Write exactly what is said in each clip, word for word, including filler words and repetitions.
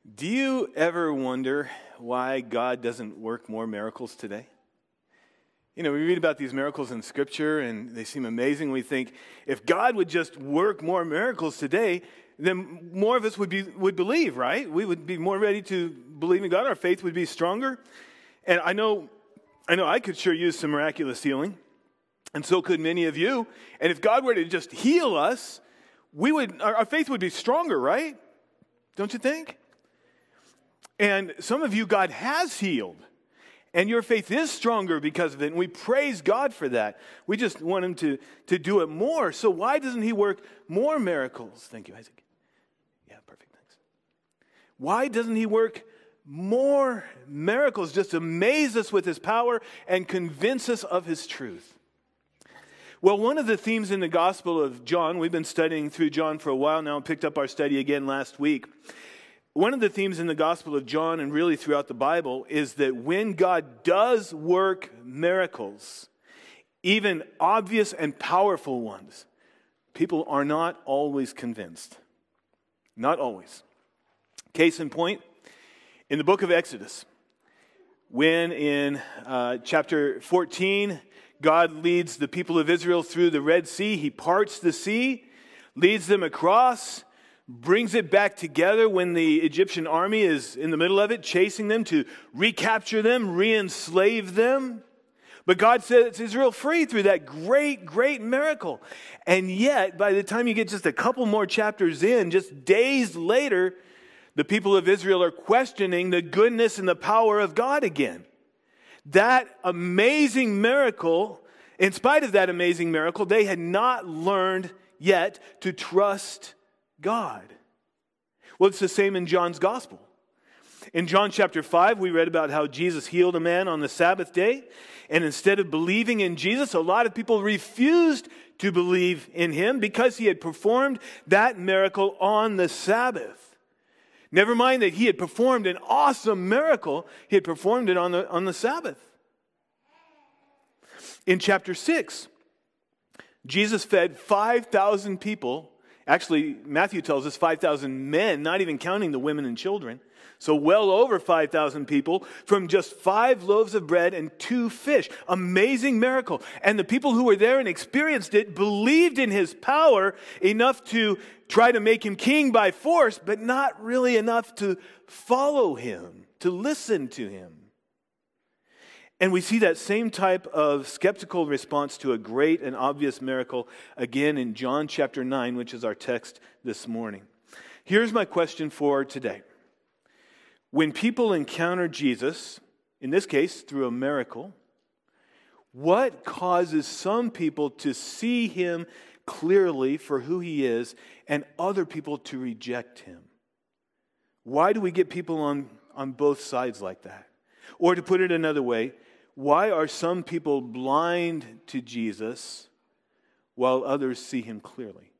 Do you ever wonder why God doesn't work more miracles today? You know, we read about these miracles in Scripture and they seem amazing. We think, if God would just work more miracles today, then more of us would be would believe, right? We would be more ready to believe in God. Our faith would be stronger. And I know, I know I could sure use some miraculous healing, and so could many of you. And if God were to just heal us, we would our, our faith would be stronger, right? Don't you think? And some of you, God has healed. And your faith is stronger because of it. And we praise God for that. We just want Him to, to do it more. So why doesn't He work more miracles? Thank you, Isaac. Yeah, perfect. Thanks. Why doesn't He work more miracles? Just amaze us with His power and convince us of His truth. Well, one of the themes in the Gospel of John, we've been studying through John for a while now and picked up our study again last week. One of the themes in the Gospel of John and really throughout the Bible is that when God does work miracles, even obvious and powerful ones, people are not always convinced. Not always. Case in point, in the book of Exodus, when in uh, chapter fourteen, God leads the people of Israel through the Red Sea. He parts the sea, leads them across, brings it back together when the Egyptian army is in the middle of it, chasing them to recapture them, re-enslave them. But God sets Israel free through that great, great miracle. And yet, by the time you get just a couple more chapters in, just days later, the people of Israel are questioning the goodness and the power of God again. That amazing miracle, in spite of that amazing miracle, they had not learned yet to trust God. Well, it's the same in John's Gospel. In John chapter five, we read about how Jesus healed a man on the Sabbath day. And instead of believing in Jesus, a lot of people refused to believe in Him because He had performed that miracle on the Sabbath. Never mind that He had performed an awesome miracle, He had performed it on the, on the Sabbath. In chapter six, Jesus fed five thousand people. Actually, Matthew tells us five thousand men, not even counting the women and children. So well over five thousand people from just five loaves of bread and two fish. Amazing miracle. And the people who were there and experienced it believed in His power enough to try to make Him king by force, but not really enough to follow Him, to listen to Him. And we see that same type of skeptical response to a great and obvious miracle again in John chapter nine, which is our text this morning. Here's my question for today. When people encounter Jesus, in this case through a miracle, what causes some people to see Him clearly for who He is and other people to reject Him? Why do we get people on, on both sides like that? Or to put it another way, why are some people blind to Jesus while others see Him clearly?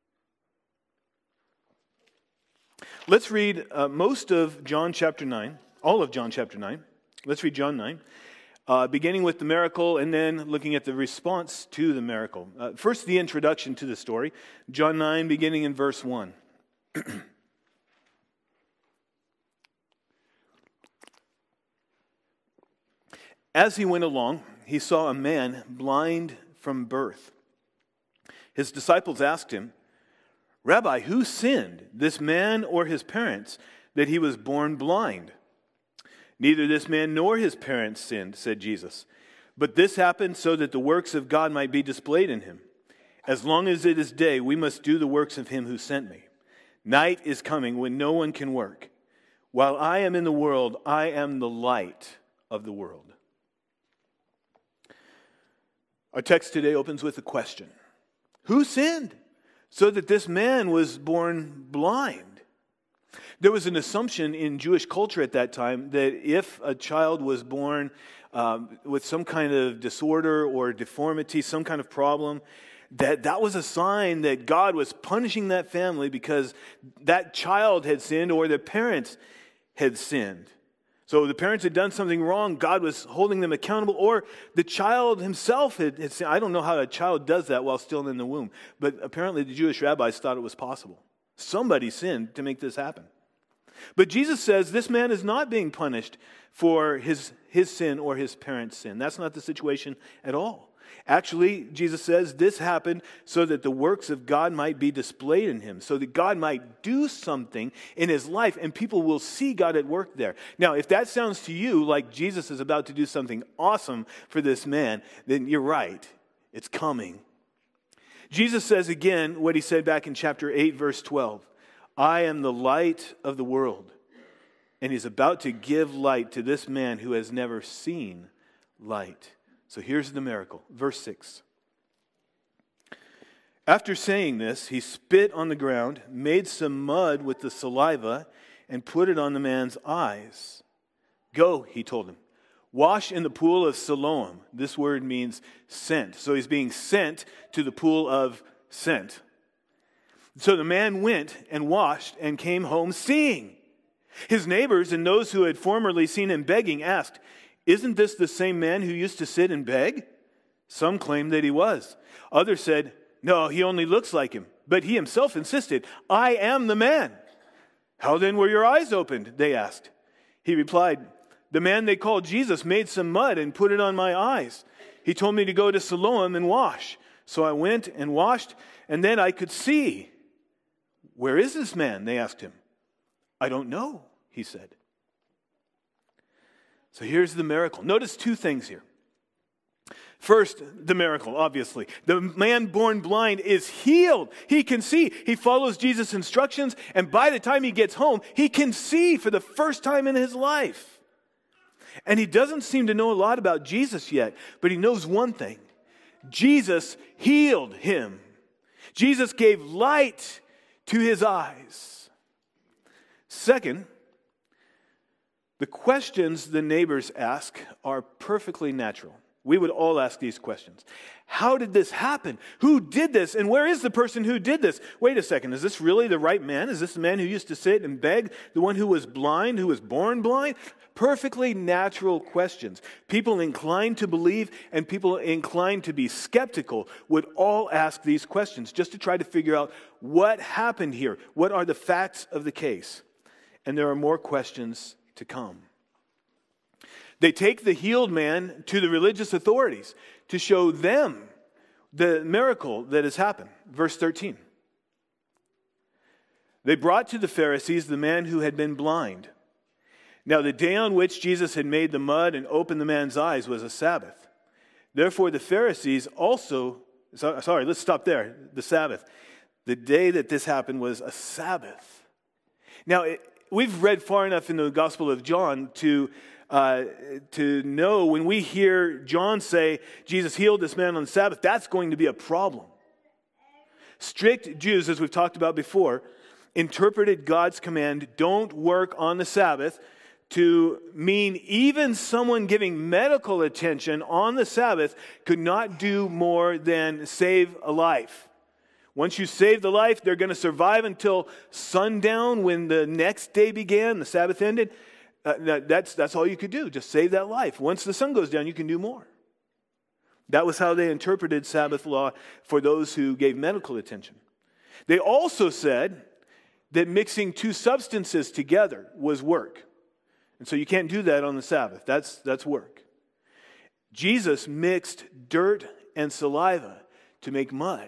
Let's read uh, most of John chapter nine, all of John chapter nine. Let's read John nine, uh, beginning with the miracle and then looking at the response to the miracle. Uh, first, the introduction to the story. John nine, beginning in verse one. As He went along, He saw a man blind from birth. His disciples asked Him, "Rabbi, who sinned, this man or his parents, that he was born blind?" "Neither this man nor his parents sinned," said Jesus. "But this happened so that the works of God might be displayed in him. As long as it is day, we must do the works of Him who sent me. Night is coming when no one can work. While I am in the world, I am the light of the world." Our text today opens with a question. Who sinned so that this man was born blind? There was an assumption in Jewish culture at that time that if a child was born um, with some kind of disorder or deformity, some kind of problem, that that was a sign that God was punishing that family because that child had sinned or their parents had sinned. So the parents had done something wrong, God was holding them accountable, or the child himself had, had sinned. I don't know how a child does that while still in the womb, but apparently the Jewish rabbis thought it was possible. Somebody sinned to make this happen. But Jesus says this man is not being punished for his, his sin or his parents' sin. That's not the situation at all. Actually, Jesus says this happened so that the works of God might be displayed in him, so that God might do something in his life and people will see God at work there. Now, if that sounds to you like Jesus is about to do something awesome for this man, then you're right. It's coming. Jesus says again what he said back in chapter eight, verse twelve. I am the light of the world. And he's about to give light to this man who has never seen light. So here's the miracle. Verse six. After saying this, he spit on the ground, made some mud with the saliva, and put it on the man's eyes. Go, he told him. Wash in the pool of Siloam. This word means sent. So he's being sent to the pool of sent. So the man went and washed and came home seeing. His neighbors and those who had formerly seen him begging asked, isn't this the same man who used to sit and beg? Some claimed that he was. Others said, no, he only looks like him. But he himself insisted, I am the man. How then were your eyes opened? They asked. He replied, the man they called Jesus made some mud and put it on my eyes. He told me to go to Siloam and wash. So I went and washed, and then I could see. Where is this man? They asked him. I don't know, he said. So here's the miracle. Notice two things here. First, the miracle, obviously. The man born blind is healed. He can see. He follows Jesus' instructions, and by the time he gets home, he can see for the first time in his life. And he doesn't seem to know a lot about Jesus yet, but he knows one thing. Jesus healed him. Jesus gave light to his eyes. Second, the questions the neighbors ask are perfectly natural. We would all ask these questions. How did this happen? Who did this? And where is the person who did this? Wait a second, is this really the right man? Is this the man who used to sit and beg? The one who was blind, who was born blind? Perfectly natural questions. People inclined to believe and people inclined to be skeptical would all ask these questions just to try to figure out what happened here. What are the facts of the case? And there are more questions to come. They take the healed man to the religious authorities to show them the miracle that has happened. Verse thirteen. They brought to the Pharisees the man who had been blind. Now the day on which Jesus had made the mud and opened the man's eyes was a Sabbath. Therefore the Pharisees also, sorry, let's stop there, the Sabbath. The day that this happened was a Sabbath. Now, it, we've read far enough in the Gospel of John to uh, to know when we hear John say, Jesus healed this man on the Sabbath, that's going to be a problem. Strict Jews, as we've talked about before, interpreted God's command, don't work on the Sabbath, to mean even someone giving medical attention on the Sabbath could not do more than save a life. Once you save the life, they're going to survive until sundown when the next day began, the Sabbath ended. Uh, that's, that's all you could do, just save that life. Once the sun goes down, you can do more. That was how they interpreted Sabbath law for those who gave medical attention. They also said that mixing two substances together was work. And so you can't do that on the Sabbath. That's, that's work. Jesus mixed dirt and saliva to make mud.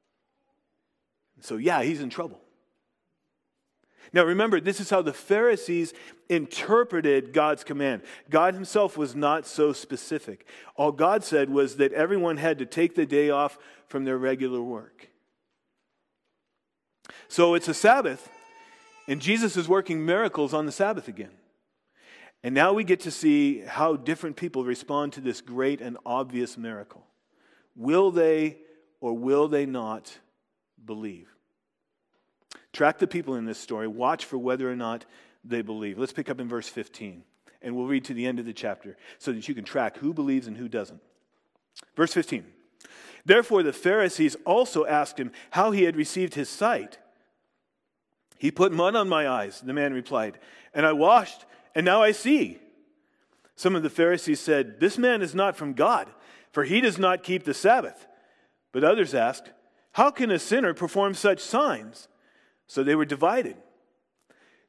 So yeah, he's in trouble. Now remember, this is how the Pharisees interpreted God's command. God himself was not so specific. All God said was that everyone had to take the day off from their regular work. So it's a Sabbath, and Jesus is working miracles on the Sabbath again. And now we get to see how different people respond to this great and obvious miracle. Will they or will they not believe? Track the people in this story. Watch for whether or not they believe. Let's pick up in verse fifteen, and we'll read to the end of the chapter so that you can track who believes and who doesn't. Verse fifteen. Therefore the Pharisees also asked him how he had received his sight. He put mud on my eyes, the man replied, and I washed, and now I see. Some of the Pharisees said, this man is not from God, for he does not keep the Sabbath. But others asked, how can a sinner perform such signs? So they were divided.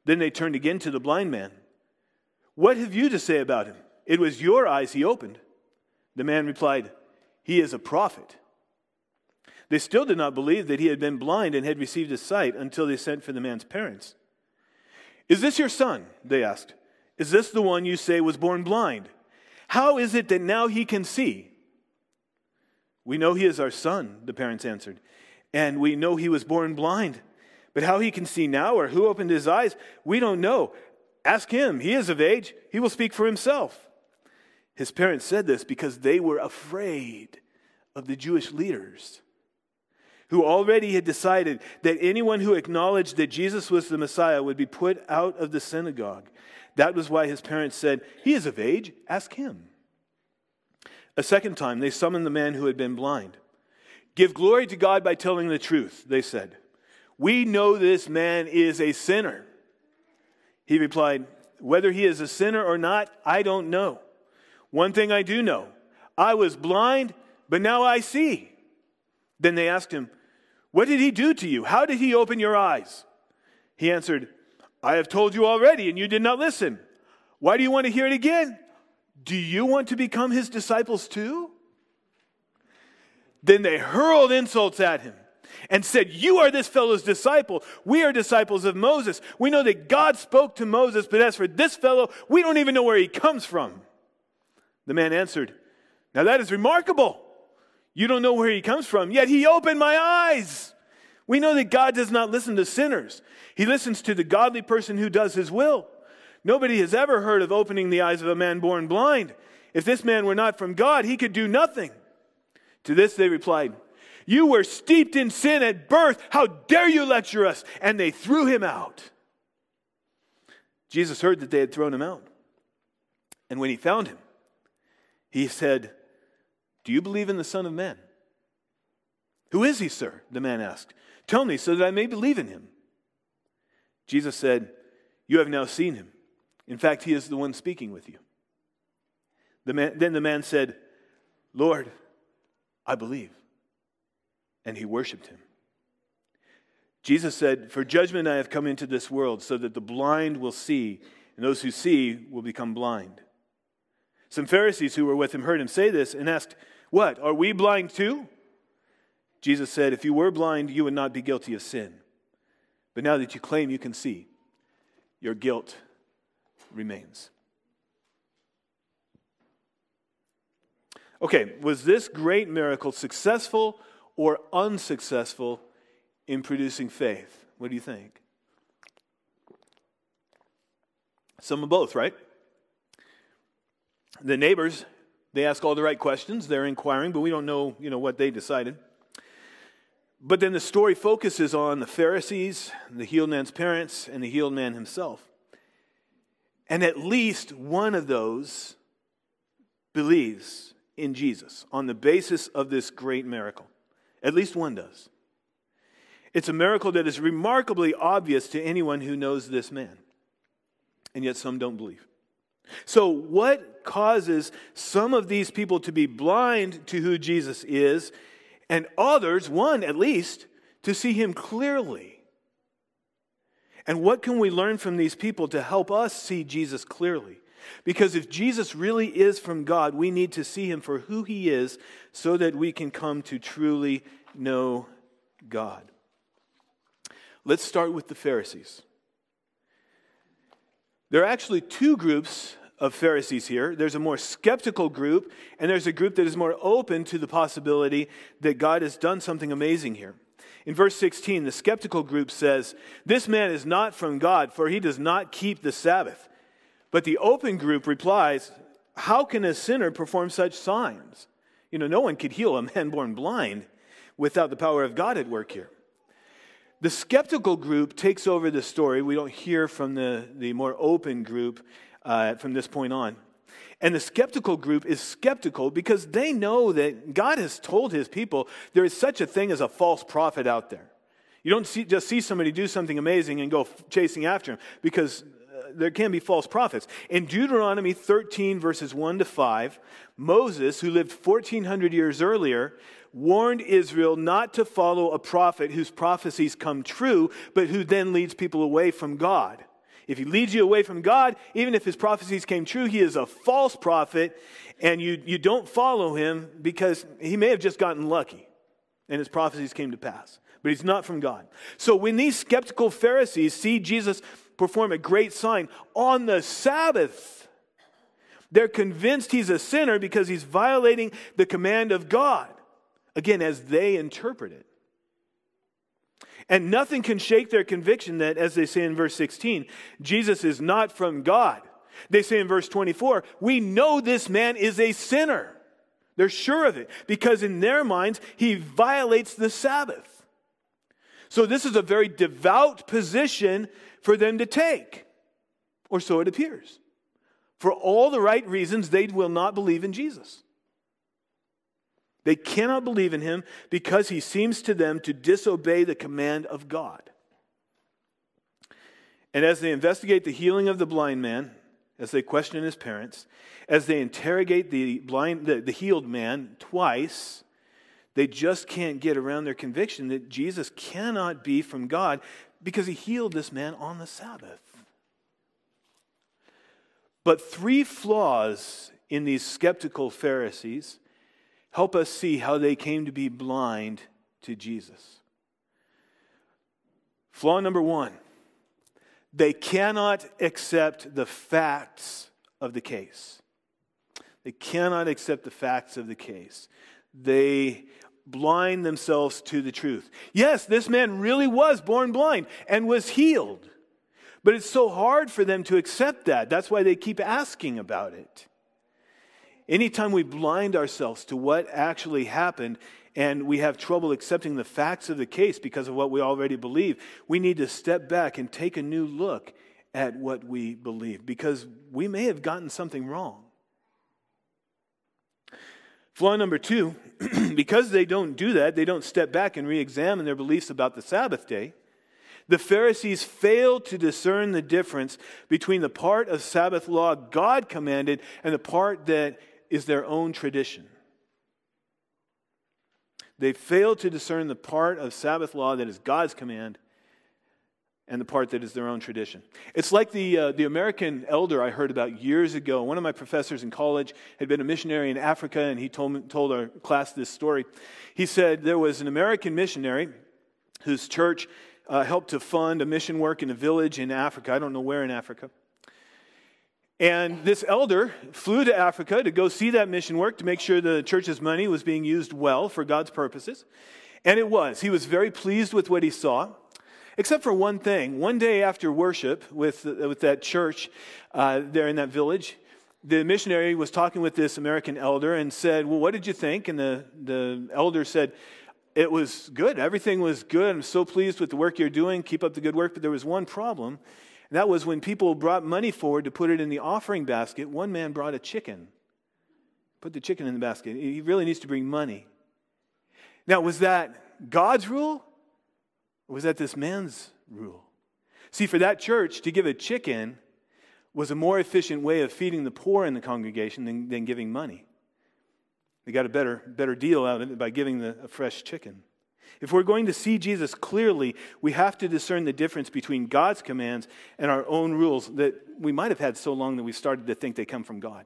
Then they turned again to the blind man. What have you to say about him? It was your eyes he opened. The man replied, he is a prophet. They still did not believe that he had been blind and had received his sight until they sent for the man's parents. Is this your son? They asked. Is this the one you say was born blind? How is it that now he can see? We know he is our son, the parents answered, and we know he was born blind. But how he can see now or who opened his eyes, we don't know. Ask him. He is of age. He will speak for himself. His parents said this because they were afraid of the Jewish leaders, who already had decided that anyone who acknowledged that Jesus was the Messiah would be put out of the synagogue. That was why his parents said, he is of age, ask him. A second time, they summoned the man who had been blind. Give glory to God by telling the truth, they said. We know this man is a sinner. He replied, whether he is a sinner or not, I don't know. One thing I do know, I was blind, but now I see. Then they asked him, what did he do to you? How did he open your eyes? He answered, I have told you already, and you did not listen. Why do you want to hear it again? Do you want to become his disciples too? Then they hurled insults at him and said, you are this fellow's disciple. We are disciples of Moses. We know that God spoke to Moses, but as for this fellow, we don't even know where he comes from. The man answered, now that is remarkable. You don't know where he comes from, yet he opened my eyes. We know that God does not listen to sinners. He listens to the godly person who does his will. Nobody has ever heard of opening the eyes of a man born blind. If this man were not from God, he could do nothing. To this they replied, you were steeped in sin at birth. How dare you lecture us? And they threw him out. Jesus heard that they had thrown him out. And when he found him, he said, do you believe in the Son of Man? Who is he, sir? The man asked. Tell me so that I may believe in him. Jesus said, you have now seen him. In fact, he is the one speaking with you. The man, then the man said, Lord, I believe. And he worshiped him. Jesus said, for judgment I have come into this world, so that the blind will see, and those who see will become blind. Some Pharisees who were with him heard him say this and asked, what, are we blind too? Jesus said, if you were blind, you would not be guilty of sin. But now that you claim you can see, your guilt remains. Okay, was this great miracle successful or unsuccessful in producing faith? What do you think? Some of both, right? The neighbors, they ask all the right questions. They're inquiring, but we don't know, you know, what they decided. But then the story focuses on the Pharisees, the healed man's parents, and the healed man himself. And at least one of those believes in Jesus on the basis of this great miracle. At least one does. It's a miracle that is remarkably obvious to anyone who knows this man. And yet some don't believe. So what causes some of these people to be blind to who Jesus is, and others, one at least, to see him clearly? And what can we learn from these people to help us see Jesus clearly? Because if Jesus really is from God, we need to see him for who he is so that we can come to truly know God. Let's start with the Pharisees. There are actually two groups of Pharisees here. There's a more skeptical group, and there's a group that is more open to the possibility that God has done something amazing here. In verse sixteen, the skeptical group says, this man is not from God, for he does not keep the Sabbath. But the open group replies, how can a sinner perform such signs? You know, no one could heal a man born blind without the power of God at work here. The skeptical group takes over the story. We don't hear from the, the more open group uh, from this point on. And the skeptical group is skeptical because they know that God has told his people there is such a thing as a false prophet out there. You don't see, just see somebody do something amazing and go f- chasing after him, because uh, there can be false prophets. In Deuteronomy thirteen, verses one to five, Moses, who lived fourteen hundred years earlier, warned Israel not to follow a prophet whose prophecies come true, but who then leads people away from God. If he leads you away from God, even if his prophecies came true, he is a false prophet, and you, you don't follow him because he may have just gotten lucky and his prophecies came to pass. But he's not from God. So when these skeptical Pharisees see Jesus perform a great sign on the Sabbath, they're convinced he's a sinner because he's violating the command of God. Again, as they interpret it. And nothing can shake their conviction that, as they say in verse sixteen, Jesus is not from God. They say in verse twenty-four, we know this man is a sinner. They're sure of it because in their minds, he violates the Sabbath. So this is a very devout position for them to take. Or so it appears. For all the right reasons, they will not believe in Jesus. They cannot believe in him because he seems to them to disobey the command of God. And as they investigate the healing of the blind man, as they question his parents, as they interrogate the blind, the, the healed man twice, they just can't get around their conviction that Jesus cannot be from God because he healed this man on the Sabbath. But three flaws in these skeptical Pharisees help us see how they came to be blind to Jesus. Flaw number one, they cannot accept the facts of the case. They cannot accept the facts of the case. They blind themselves to the truth. Yes, this man really was born blind and was healed. But it's so hard for them to accept that. That's why they keep asking about it. Anytime we blind ourselves to what actually happened and we have trouble accepting the facts of the case because of what we already believe, we need to step back and take a new look at what we believe because we may have gotten something wrong. Flaw number two, because they don't do that, they don't step back and re-examine their beliefs about the Sabbath day. The Pharisees failed to discern the difference between the part of Sabbath law God commanded and the part that is their own tradition. They failed to discern the part of Sabbath law that is God's command and the part that is their own tradition. It's like the uh, the American elder I heard about years ago. One of my professors in college had been a missionary in Africa, and he told me, told our class this story. He said there was an American missionary whose church uh, helped to fund a mission work in a village in Africa. I don't know where in Africa. And this elder flew to Africa to go see that mission work to make sure the church's money was being used well for God's purposes. And it was. He was very pleased with what he saw. Except for one thing. One day after worship with, with that church uh, there in that village, the missionary was talking with this American elder and said, well, what did you think? And the, the elder said, it was good. Everything was good. I'm so pleased with the work you're doing. Keep up the good work. But there was one problem. And that was when people brought money forward to put it in the offering basket, one man brought a chicken. Put the chicken in the basket. He really needs to bring money. Now, was that God's rule? Or was that this man's rule? See, for that church, to give a chicken was a more efficient way of feeding the poor in the congregation than, than giving money. They got a better, better deal out of it by giving the, a fresh chicken. If we're going to see Jesus clearly, we have to discern the difference between God's commands and our own rules that we might have had so long that we started to think they come from God.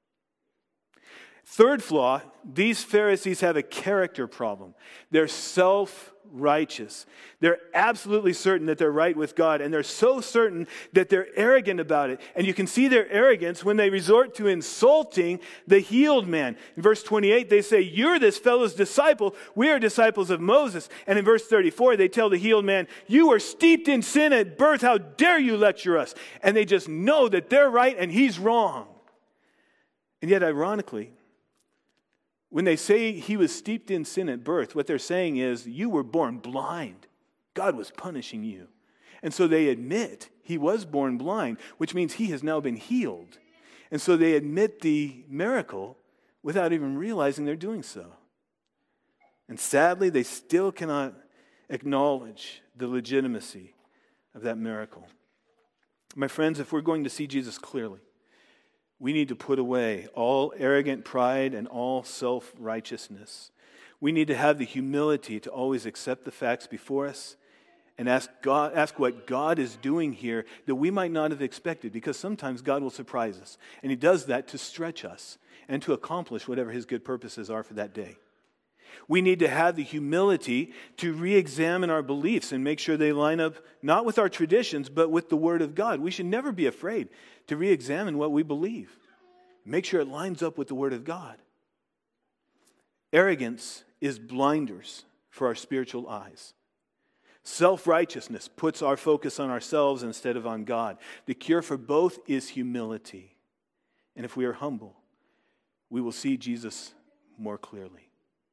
Third flaw, these Pharisees have a character problem. They're self-righteous. They're absolutely certain that they're right with God, and they're so certain that they're arrogant about it. And you can see their arrogance when they resort to insulting the healed man. In verse twenty-eight, they say, you're this fellow's disciple. We are disciples of Moses. And in verse thirty-four, they tell the healed man, you were steeped in sin at birth. How dare you lecture us? And they just know that they're right and he's wrong. And yet, ironically, when they say he was steeped in sin at birth, what they're saying is, you were born blind. God was punishing you. And so they admit he was born blind, which means he has now been healed. And so they admit the miracle without even realizing they're doing so. And sadly, they still cannot acknowledge the legitimacy of that miracle. My friends, if we're going to see Jesus clearly, we need to put away all arrogant pride and all self-righteousness. We need to have the humility to always accept the facts before us and ask God, ask what God is doing here that we might not have expected, because sometimes God will surprise us. And He does that to stretch us and to accomplish whatever His good purposes are for that day. We need to have the humility to re-examine our beliefs and make sure they line up not with our traditions, but with the Word of God. We should never be afraid to re-examine what we believe. Make sure it lines up with the Word of God. Arrogance is blinders for our spiritual eyes. Self-righteousness puts our focus on ourselves instead of on God. The cure for both is humility. And if we are humble, we will see Jesus more clearly.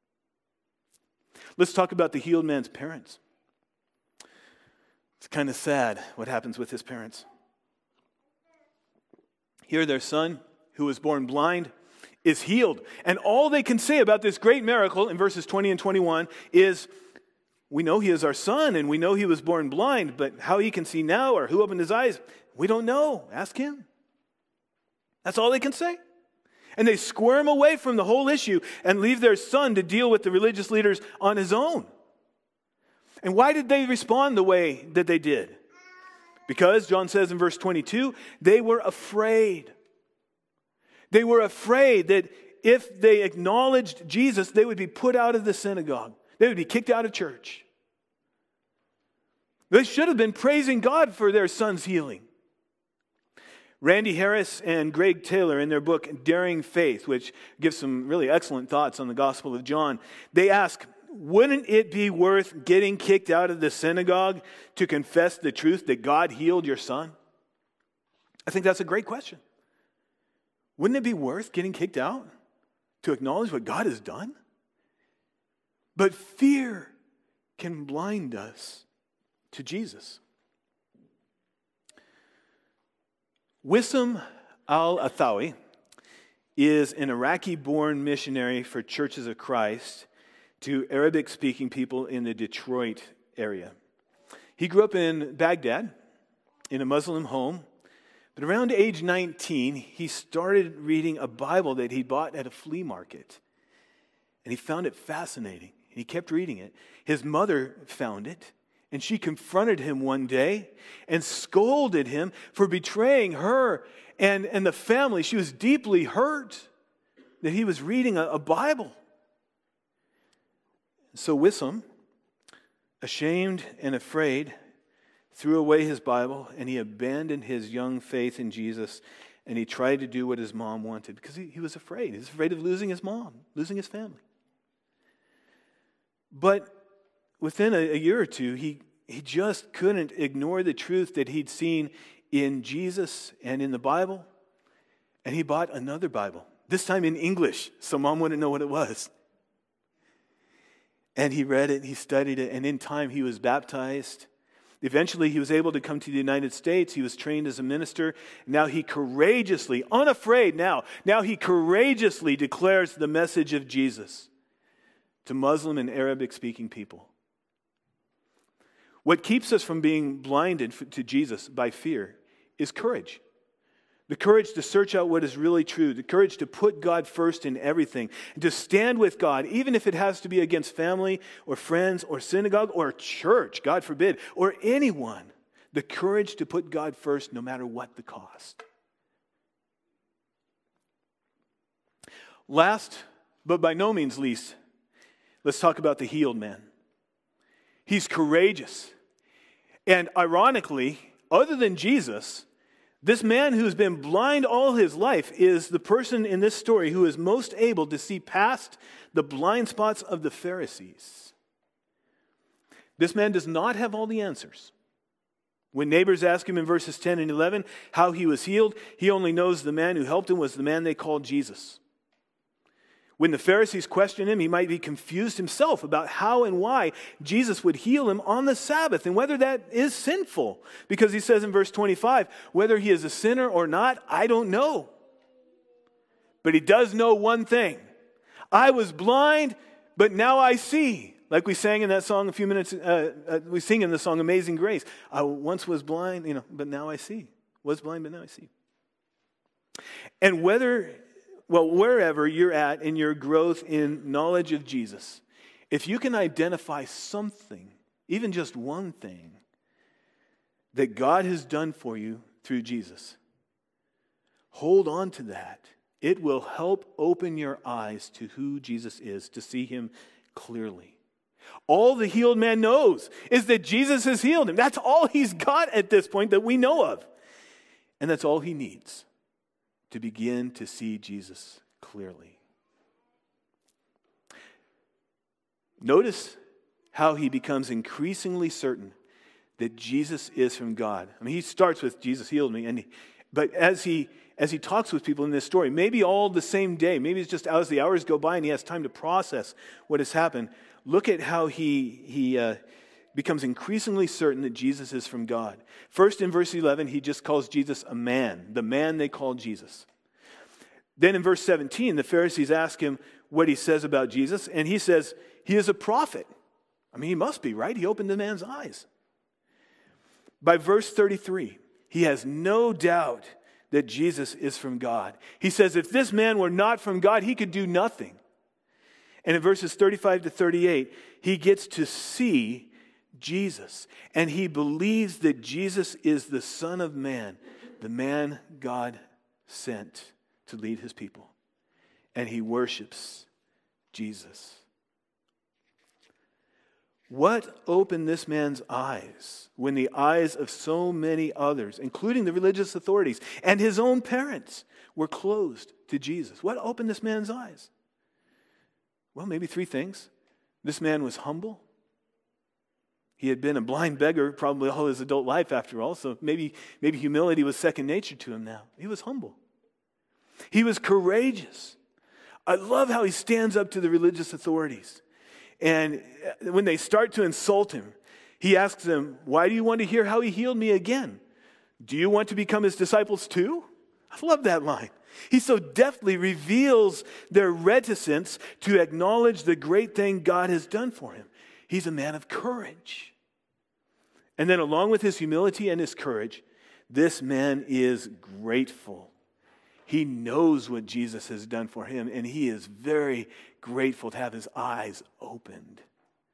Let's talk about the healed man's parents. It's kind of sad what happens with his parents. Here their son, who was born blind, is healed. And all they can say about this great miracle in verses twenty and twenty-one is, we know he is our son and we know he was born blind, but how he can see now or who opened his eyes, we don't know. Ask him. That's all they can say. And they squirm away from the whole issue and leave their son to deal with the religious leaders on his own. And why did they respond the way that they did? Because, John says in verse twenty-two, they were afraid. They were afraid that if they acknowledged Jesus, they would be put out of the synagogue. They would be kicked out of church. They should have been praising God for their son's healing. Randy Harris and Greg Taylor, in their book Daring Faith, which gives some really excellent thoughts on the Gospel of John, they ask, wouldn't it be worth getting kicked out of the synagogue to confess the truth that God healed your son? I think that's a great question. Wouldn't it be worth getting kicked out to acknowledge what God has done? But fear can blind us to Jesus. Wissam al-Athawi is an Iraqi-born missionary for Churches of Christ to Arabic-speaking people in the Detroit area. He grew up in Baghdad in a Muslim home, but around age nineteen, he started reading a Bible that he bought at a flea market, and he found it fascinating, and he kept reading it. His mother found it, and she confronted him one day and scolded him for betraying her and, and the family. She was deeply hurt that he was reading a, a Bible. So Wissam, ashamed and afraid, threw away his Bible and he abandoned his young faith in Jesus, and he tried to do what his mom wanted because he, he was afraid. He was afraid of losing his mom, losing his family. But within a, a year or two, he, he just couldn't ignore the truth that he'd seen in Jesus and in the Bible. And he bought another Bible, this time in English, so mom wouldn't know what it was. And he read it, he studied it, and in time he was baptized. Eventually he was able to come to the United States. He was trained as a minister. Now he courageously, unafraid now, now he courageously declares the message of Jesus to Muslim and Arabic-speaking people. What keeps us from being blinded to Jesus by fear is courage. The courage to search out what is really true. The courage to put God first in everything. And to stand with God, even if it has to be against family or friends or synagogue or church, God forbid, or anyone. The courage to put God first no matter what the cost. Last, but by no means least, let's talk about the healed man. He's courageous. And ironically, other than Jesus, this man who's been blind all his life is the person in this story who is most able to see past the blind spots of the Pharisees. This man does not have all the answers. When neighbors ask him in verses ten and eleven how he was healed, he only knows the man who helped him was the man they called Jesus. When the Pharisees question him, he might be confused himself about how and why Jesus would heal him on the Sabbath and whether that is sinful. Because he says in verse twenty-five, whether he is a sinner or not, I don't know. But he does know one thing. I was blind, but now I see. Like we sang in that song a few minutes, uh, uh, we sing in the song Amazing Grace. I once was blind, you know, but now I see. Was blind, but now I see. And whether... Well, wherever you're at in your growth in knowledge of Jesus, if you can identify something even just one thing, that God has done for you through Jesus, hold on to that. It will help open your eyes to who Jesus is, to see him clearly. All the healed man knows is that Jesus has healed him. That's all he's got at this point that we know of. And that's all he needs to begin to see Jesus clearly. Notice how he becomes increasingly certain that Jesus is from God. I mean, he starts with Jesus healed me, and he, but as he as he talks with people in this story, maybe all the same day, maybe it's just as the hours go by and he has time to process what has happened. Look at how he he uh, becomes increasingly certain that Jesus is from God. First, in verse eleven, he just calls Jesus a man, the man they call Jesus. Then in verse seventeen, the Pharisees ask him what he says about Jesus, and he says he is a prophet. I mean, he must be, right? He opened the man's eyes. By verse thirty-three, he has no doubt that Jesus is from God. He says if this man were not from God, he could do nothing. And in verses thirty-five to thirty-eight, he gets to see Jesus. And he believes that Jesus is the Son of Man, the man God sent to lead his people. And he worships Jesus. What opened this man's eyes when the eyes of so many others, including the religious authorities and his own parents, were closed to Jesus? What opened this man's eyes? Well, maybe three things. This man was humble. He had been a blind beggar probably all his adult life after all, so maybe, maybe humility was second nature to him now. He was humble. He was courageous. I love how he stands up to the religious authorities. And when they start to insult him, he asks them, why do you want to hear how he healed me again? Do you want to become his disciples too? I love that line. He so deftly reveals their reticence to acknowledge the great thing God has done for him. He's a man of courage. And then along with his humility and his courage, this man is grateful. He knows what Jesus has done for him, and he is very grateful to have his eyes opened.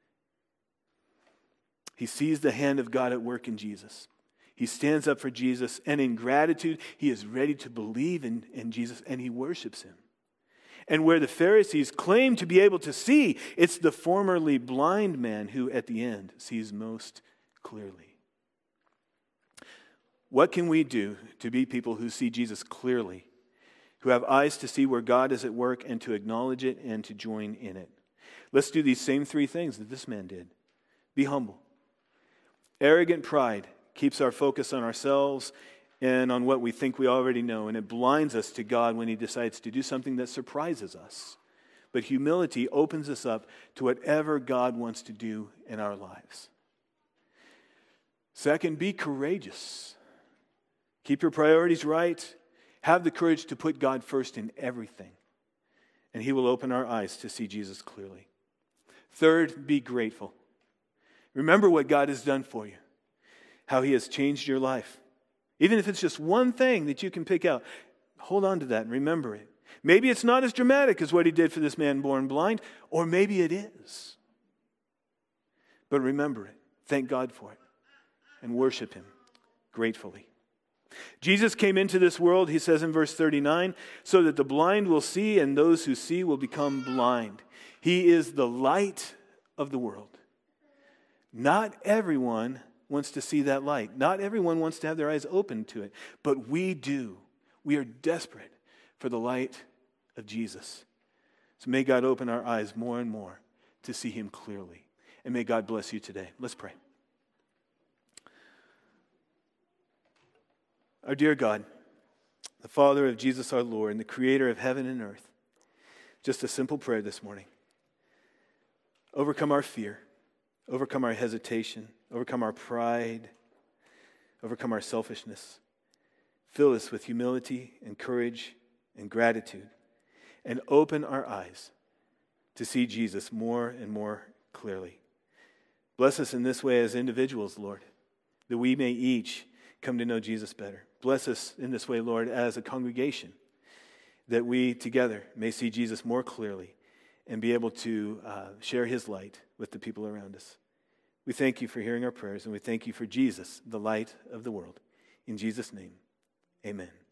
He sees the hand of God at work in Jesus. He stands up for Jesus, and in gratitude, he is ready to believe in, in Jesus, and he worships him. And where the Pharisees claim to be able to see, it's the formerly blind man who, at the end, sees most clearly. What can we do to be people who see Jesus clearly, who have eyes to see where God is at work and to acknowledge it and to join in it? Let's do these same three things that this man did. Be humble. Arrogant pride keeps our focus on ourselves and on what we think we already know, and it blinds us to God when he decides to do something that surprises us. But humility opens us up to whatever God wants to do in our lives. Second, be courageous. Keep your priorities right. Have the courage to put God first in everything, and he will open our eyes to see Jesus clearly. Third, be grateful. Remember what God has done for you, how he has changed your life. Even if it's just one thing that you can pick out, hold on to that and remember it. Maybe it's not as dramatic as what he did for this man born blind, or maybe it is. But remember it. Thank God for it. And worship him gratefully. Jesus came into this world, he says in verse thirty-nine, so that the blind will see and those who see will become blind. He is the light of the world. Not everyone wants to see that light. Not everyone wants to have their eyes open to it. But we do. We are desperate for the light of Jesus. So may God open our eyes more and more to see him clearly. And may God bless you today. Let's pray. Our dear God, the Father of Jesus our Lord, and the Creator of heaven and earth, just a simple prayer this morning. Overcome our fear, overcome our hesitation, overcome our pride, overcome our selfishness. Fill us with humility and courage and gratitude, and open our eyes to see Jesus more and more clearly. Bless us in this way as individuals, Lord, that we may each come to know Jesus better. Bless us in this way, Lord, as a congregation, that we together may see Jesus more clearly and be able to uh, share his light with the people around us. We thank you for hearing our prayers, and we thank you for Jesus, the light of the world. In Jesus' name, amen.